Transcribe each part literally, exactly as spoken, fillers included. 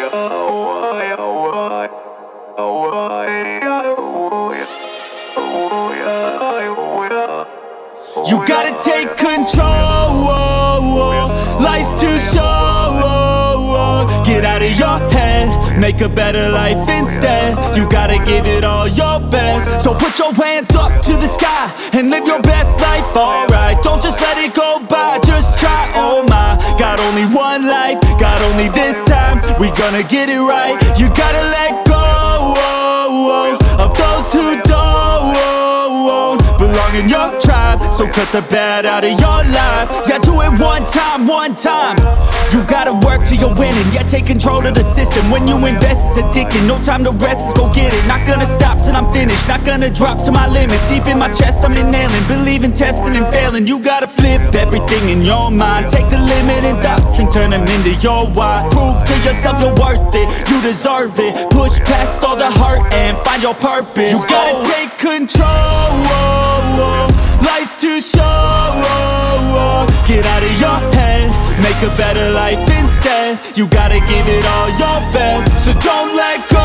You gotta take control, life's too short. Get out of your head, make a better life instead. You gotta give it all your best. So put your hands up to the sky and live your best life, alright. Don't just let it go by, just try, oh my. Got only one life, got only this time. We gonna get it right. You gotta let go of those who don't belong in your tribe. So cut the bad out of your life. Yeah, do it one time, one time. You gotta work till you're winning. Yeah, take control of the system. When you invest, it's addicting. No time to rest, let's go get it. Not gonna stop till I'm finished. Not gonna drop to my limits. Deep in my chest, I'm inhaling. Believe in testing and failing. You gotta flip everything in your mind. Take the limiting thoughts and turn them into your why. Prove to yourself you're worth it. You deserve it. Push past all the hurt and find your purpose. You gotta take control. Life's too short. Get out of your head, make a better life instead. You gotta give it all your best. So don't let go.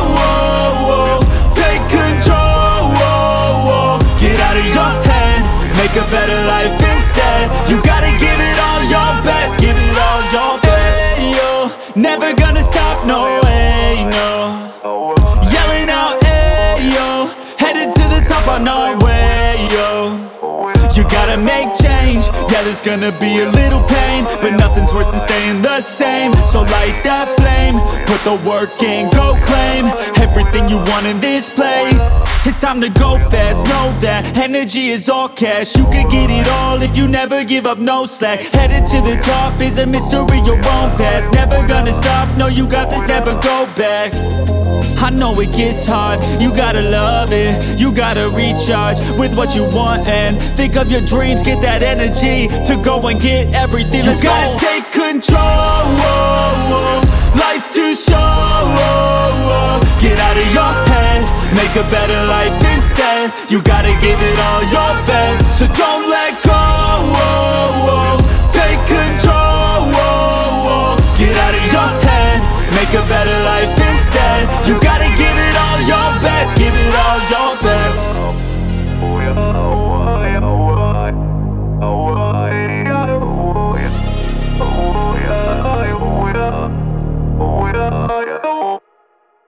Take control. Get out of your head, make a better life instead. You gotta give it all your best. Give it all your best. Yo, never gonna stop, no way, no. Yelling out, hey yo, headed to the top on our way, yo. You gotta make change, yeah there's gonna be a little pain, but nothing's worse than staying the same. So light that flame, put the work in, go claim everything you want in this place. It's time to go fast, know that energy is all cash. You could get it all if you never give up, no slack. Headed to the top is a mystery, your own path. Never gonna stop, no you got this, never go back. I know it gets hard, you gotta love it. You gotta recharge with what you want and think of your dreams. Get that energy to go and get everything. Let's go. You gotta take control. Life's too short. Get out of your head, make a better life instead. You gotta give it all your